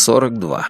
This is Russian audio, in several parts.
42.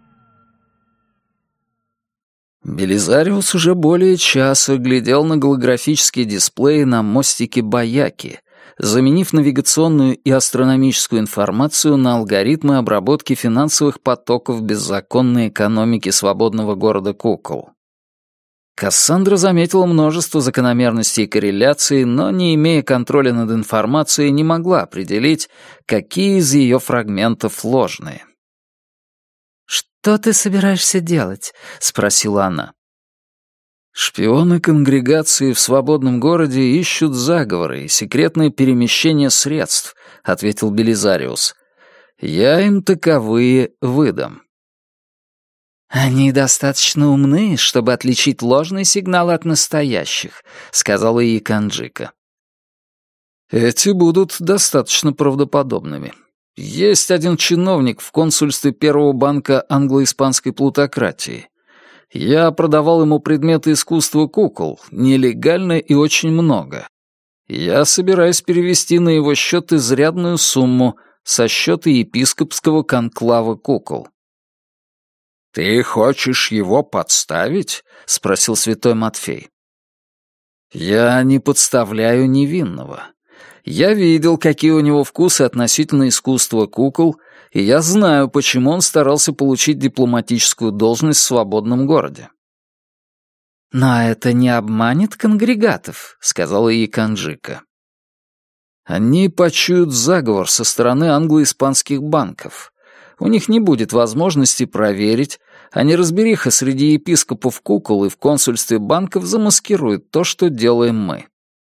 Белизариус уже более часа глядел на голографические дисплеи на мостике Баяки, заменив навигационную и астрономическую информацию на алгоритмы обработки финансовых потоков беззаконной экономики свободного города кукол. Кассандра заметила множество закономерностей и корреляций, но, не имея контроля над информацией, не могла определить, какие из ее фрагментов ложные. «Что ты собираешься делать?» — спросила она. Шпионы конгрегации в свободном городе ищут заговоры и секретное перемещение средств, — ответил Белизариус. Я им таковые выдам. «Они достаточно умны, чтобы отличить ложные сигналы от настоящих», — сказала ей Канджика. Эти будут достаточно правдоподобными. Есть один чиновник в консульстве Первого банка англо-испанской плутократии. Я продавал ему предметы искусства кукол, нелегально и очень много. Я собираюсь перевести на его счет изрядную сумму со счета епископского конклава кукол. «Ты хочешь его подставить?» — спросил святой Матфей. «Я не подставляю невинного. Я видел, какие у него вкусы относительно искусства кукол, и я знаю, почему он старался получить дипломатическую должность в свободном городе». «Но это не обманет конгрегатов», — сказала ей Канджика. «Они почуют заговор со стороны англо-испанских банков. У них не будет возможности проверить, а неразбериха среди епископов кукол и в консульстве банков замаскирует то, что делаем мы».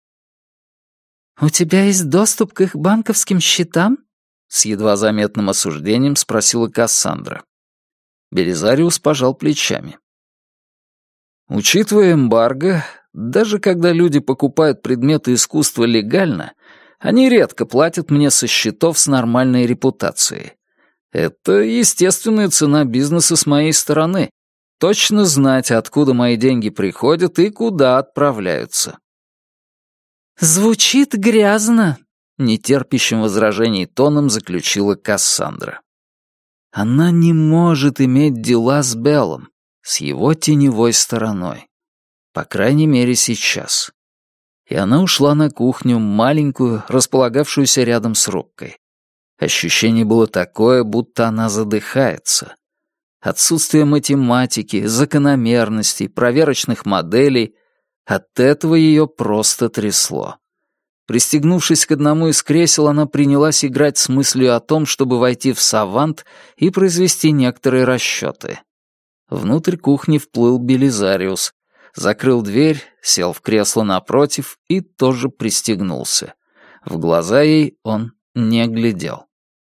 «У тебя есть доступ к их банковским счетам?» — с едва заметным осуждением спросила Кассандра. Белизариус пожал плечами. Учитывая эмбарго, даже когда люди покупают предметы искусства легально, они редко платят мне со счетов с нормальной репутацией. Это естественная цена бизнеса с моей стороны. Точно знать, откуда мои деньги приходят и куда отправляются. «Звучит грязно», — нетерпящим возражений тоном заключила Кассандра. Она не может иметь дела с Беллом, с его теневой стороной. По крайней мере, сейчас. И она ушла на кухню, маленькую, располагавшуюся рядом с рубкой. Ощущение было такое, будто она задыхается. Отсутствие математики, закономерностей, проверочных моделей — от этого ее просто трясло. Пристегнувшись к одному из кресел, она принялась играть с мыслью о том, чтобы войти в савант и произвести некоторые расчеты. Внутрь кухни вплыл Белизариус, закрыл дверь, сел в кресло напротив и тоже пристегнулся. В глаза ей он не глядел.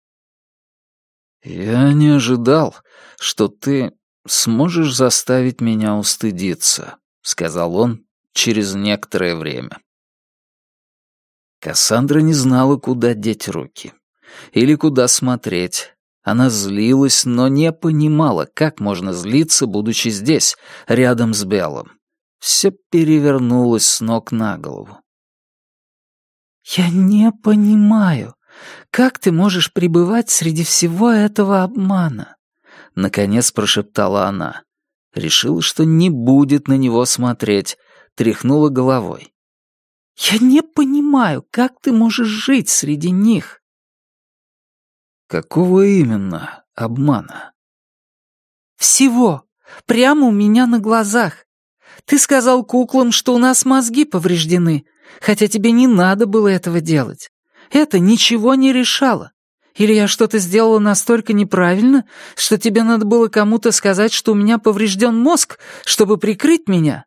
«Я не ожидал, что ты сможешь заставить меня устыдиться», — сказал он через некоторое время. Кассандра не знала, куда деть руки или куда смотреть. Она злилась, но не понимала, как можно злиться, будучи здесь, рядом с Беллом. Все перевернулось с ног на голову. «Я не понимаю, как ты можешь пребывать среди всего этого обмана?» Наконец прошептала она. Решила, что не будет на него смотреть, тряхнула головой. «Я не понимаю, как ты можешь жить среди них?» «Какого именно обмана?» «Всего. Прямо у меня на глазах. Ты сказал куклам, что у нас мозги повреждены, хотя тебе не надо было этого делать. Это ничего не решало. Или я что-то сделала настолько неправильно, что тебе надо было кому-то сказать, что у меня поврежден мозг, чтобы прикрыть меня?»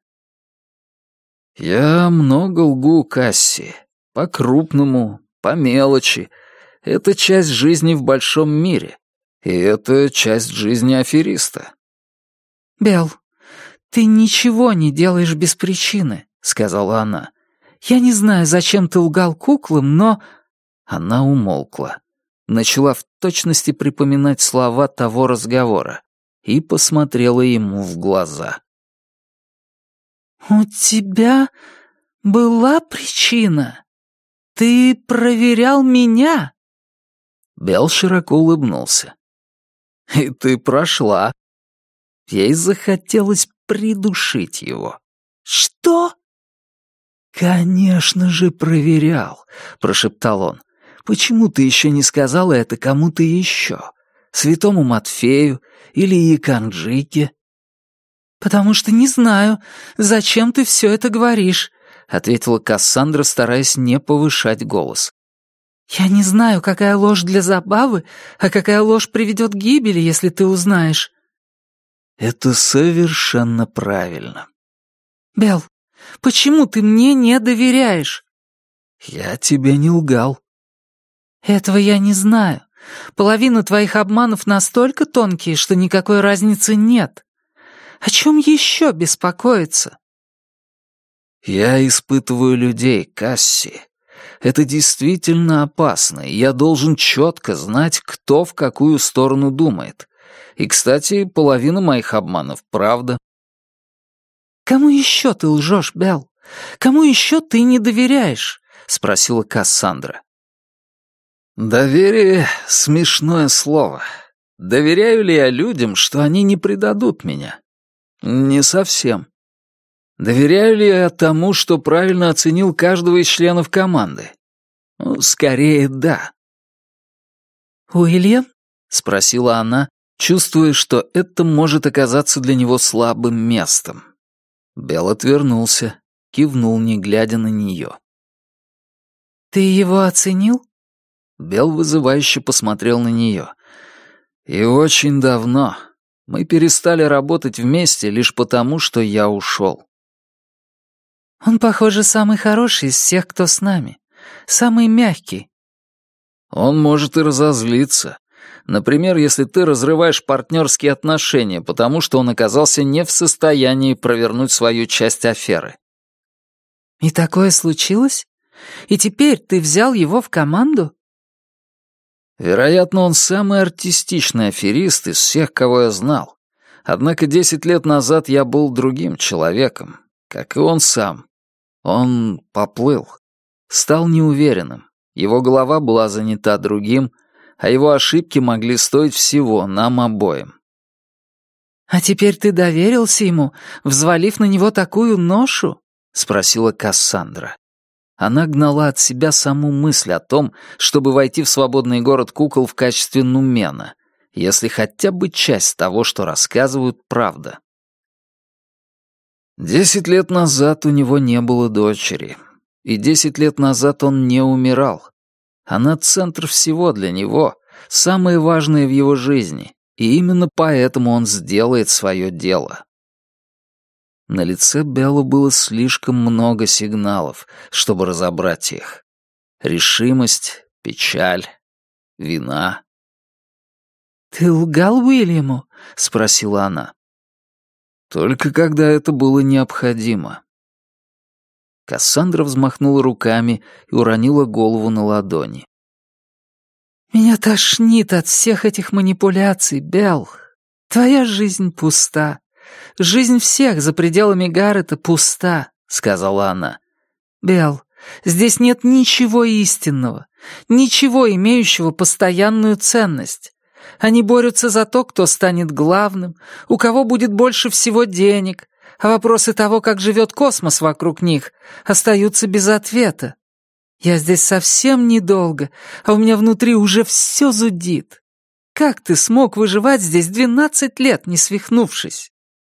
«Я много лгу, Касси. По-крупному, по мелочи. Это часть жизни в большом мире. И это часть жизни афериста». «Белл, ты ничего не делаешь без причины», — сказала она. «Я не знаю, зачем ты лгал куклам, но...» Она умолкла. Начала в точности припоминать слова того разговора и посмотрела ему в глаза. «У тебя была причина? Ты проверял меня?» Белл широко улыбнулся. И ты прошла. Ей захотелось придушить его. «Что?» «Конечно же проверял», — прошептал он. «Почему ты еще не сказала это кому-то еще? Святому Матфею или Яканджике?» «Потому что не знаю, зачем ты все это говоришь», — ответила Кассандра, стараясь не повышать голос. «Я не знаю, какая ложь для забавы, а какая ложь приведет к гибели, если ты узнаешь». «Это совершенно правильно». «Белл, почему ты мне не доверяешь?» «Я тебе не лгал». «Этого я не знаю. Половина твоих обманов настолько тонкие, что никакой разницы нет. О чем еще беспокоиться?» «Я испытываю людей, Касси. Это действительно опасно, и я должен четко знать, кто в какую сторону думает. И, кстати, половина моих обманов — правда». «Кому еще ты лжешь, Белл? Кому еще ты не доверяешь?» — спросила Кассандра. «Доверие — смешное слово. Доверяю ли я людям, что они не предадут меня? Не совсем. Доверяю ли я тому, что правильно оценил каждого из членов команды? Ну, скорее, да». «Уильям?» — спросила она, чувствуя, что это может оказаться для него слабым местом. Белл отвернулся, кивнул, не глядя на нее. «Ты его оценил?» Белл вызывающе посмотрел на нее. «И очень давно. Мы перестали работать вместе лишь потому, что я ушел». «Он, похоже, самый хороший из всех, кто с нами. Самый мягкий». «Он может и разозлиться. Например, если ты разрываешь партнерские отношения, потому что он оказался не в состоянии провернуть свою часть аферы». «И такое случилось? И теперь ты взял его в команду?» Вероятно, он самый артистичный аферист из всех, кого я знал. Однако 10 лет назад я был другим человеком, как и он сам. Он поплыл, стал неуверенным. Его голова была занята другим, а его ошибки могли стоить всего нам обоим. «А теперь ты доверился ему, взвалив на него такую ношу?» — спросила Кассандра. Она гнала от себя саму мысль о том, чтобы войти в свободный город кукол в качестве нумена, если хотя бы часть того, что рассказывают, правда. 10 лет назад у него не было дочери, и 10 лет назад он не умирал. Она центр всего для него, самое важное в его жизни, и именно поэтому он сделает свое дело. На лице Беллы было слишком много сигналов, чтобы разобрать их. Решимость, печаль, вина. «Ты лгал Уильяму?» — спросила она. Только когда это было необходимо. Кассандра взмахнула руками и уронила голову на ладони. «Меня тошнит от всех этих манипуляций, Белл. Твоя жизнь пуста. Жизнь всех за пределами Гаррета пуста», — сказала она. «Белл, здесь нет ничего истинного, ничего, имеющего постоянную ценность. Они борются за то, кто станет главным, у кого будет больше всего денег, а вопросы того, как живет космос вокруг них, остаются без ответа. Я здесь совсем недолго, а у меня внутри уже все зудит. Как ты смог выживать здесь 12 лет, не свихнувшись?»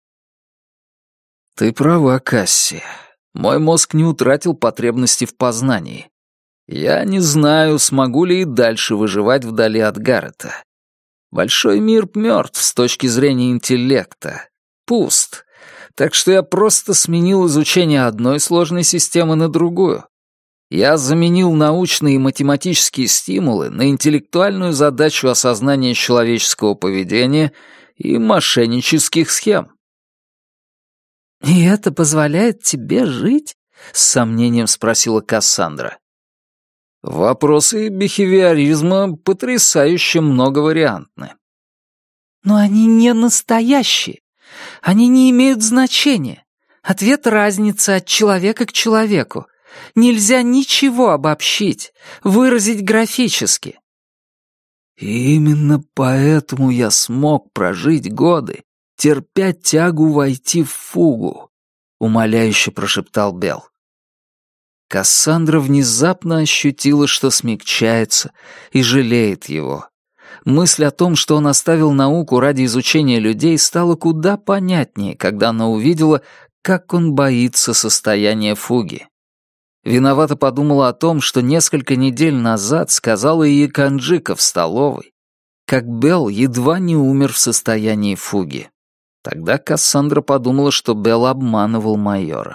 «Ты права, Касси. Мой мозг не утратил потребности в познании. Я не знаю, смогу ли и дальше выживать вдали от Гаррета. Большой мир мертв с точки зрения интеллекта. Пуст. Так что я просто сменил изучение одной сложной системы на другую. Я заменил научные и математические стимулы на интеллектуальную задачу осознания человеческого поведения и мошеннических схем». «И это позволяет тебе жить?» — с сомнением спросила Кассандра. «Вопросы бихевиоризма потрясающе многовариантны». «Но они не настоящие. Они не имеют значения. Ответ — разница от человека к человеку. Нельзя ничего обобщить, выразить графически». И именно поэтому я смог прожить годы, терпя тягу войти в фугу», — умоляюще прошептал Белл. Кассандра внезапно ощутила, что смягчается и жалеет его. Мысль о том, что он оставил науку ради изучения людей, стала куда понятнее, когда она увидела, как он боится состояния фуги. Виновато подумала о том, что несколько недель назад сказала ей Канджика в столовой, как Белл едва не умер в состоянии фуги. Тогда Кассандра подумала, что Белл обманывал майора.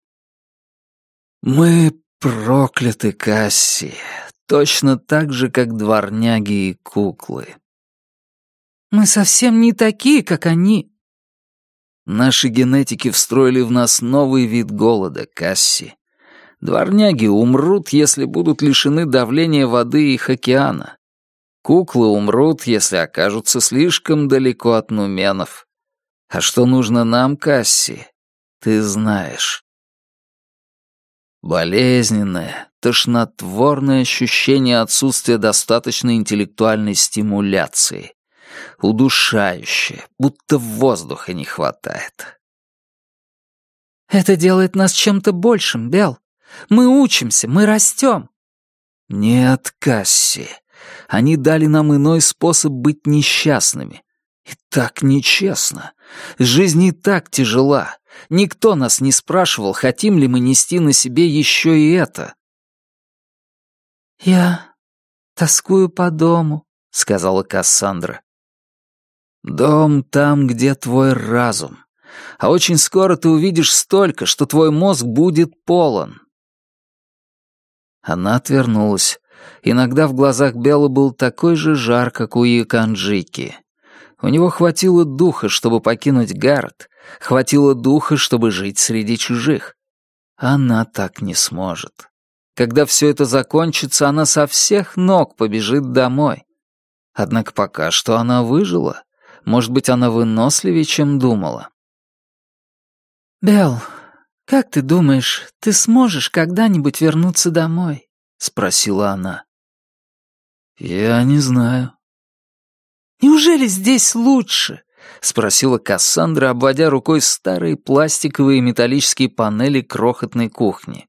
«Мы прокляты, Касси, точно так же, как дворняги и куклы». «Мы совсем не такие, как они». «Наши генетики встроили в нас новый вид голода, Касси. Дворняги умрут, если будут лишены давления воды и их океана. Куклы умрут, если окажутся слишком далеко от нуменов. А что нужно нам, Касси, ты знаешь». Болезненное, тошнотворное ощущение отсутствия достаточной интеллектуальной стимуляции. Удушающее, будто воздуха не хватает. «Это делает нас чем-то большим, Белл. Мы учимся, мы растем». «Нет, Касси, они дали нам иной способ быть несчастными. И так нечестно. Жизнь и так тяжела. Никто нас не спрашивал, хотим ли мы нести на себе еще и это». «Я тоскую по дому», — сказала Кассандра. «Дом там, где твой разум. А очень скоро ты увидишь столько, что твой мозг будет полон». Она отвернулась. Иногда в глазах Белла был такой же жар, как у Яканджики. У него хватило духа, чтобы покинуть город, хватило духа, чтобы жить среди чужих. Она так не сможет. Когда все это закончится, она со всех ног побежит домой. Однако пока что она выжила. Может быть, она выносливее, чем думала. «Белл, как ты думаешь, ты сможешь когда-нибудь вернуться домой?» — спросила она. «Я не знаю». «Неужели здесь лучше?» — спросила Кассандра, обводя рукой старые пластиковые и металлические панели крохотной кухни.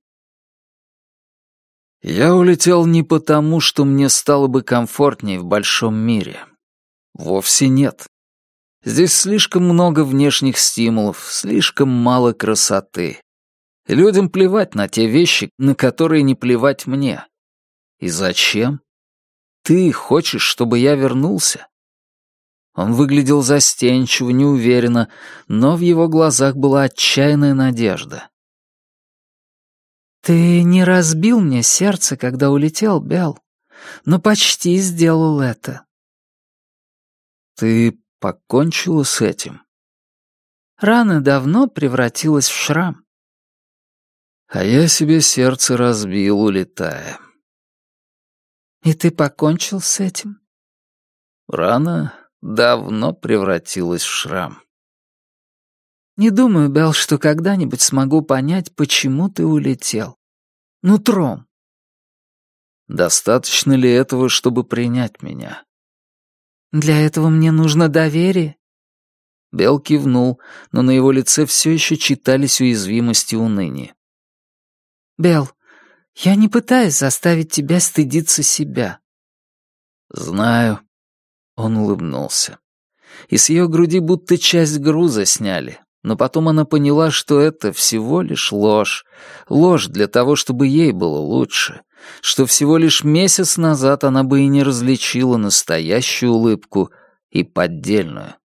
«Я улетел не потому, что мне стало бы комфортнее в большом мире. Вовсе нет. Здесь слишком много внешних стимулов, слишком мало красоты. Людям плевать на те вещи, на которые не плевать мне. И зачем? Ты хочешь, чтобы я вернулся?» Он выглядел застенчиво, неуверенно, но в его глазах была отчаянная надежда. «Ты не разбил мне сердце, когда улетел, Белл, но почти сделал это». «Ты покончила с этим?» «Рана давно превратилась в шрам». «А я себе сердце разбил, улетая». «И ты покончил с этим?» «Рана давно превратилась в шрам». «Не думаю, Белл, что когда-нибудь смогу понять, почему ты улетел. Нутром». «Достаточно ли этого, чтобы принять меня?» «Для этого мне нужно доверие». Белл кивнул, но на его лице все еще читались уязвимость и уныние. «Белл, я не пытаюсь заставить тебя стыдиться себя». «Знаю». Он улыбнулся. И с ее груди будто часть груза сняли, но потом она поняла, что это всего лишь ложь. Ложь для того, чтобы ей было лучше. Что всего лишь месяц назад она бы и не различила настоящую улыбку и поддельную.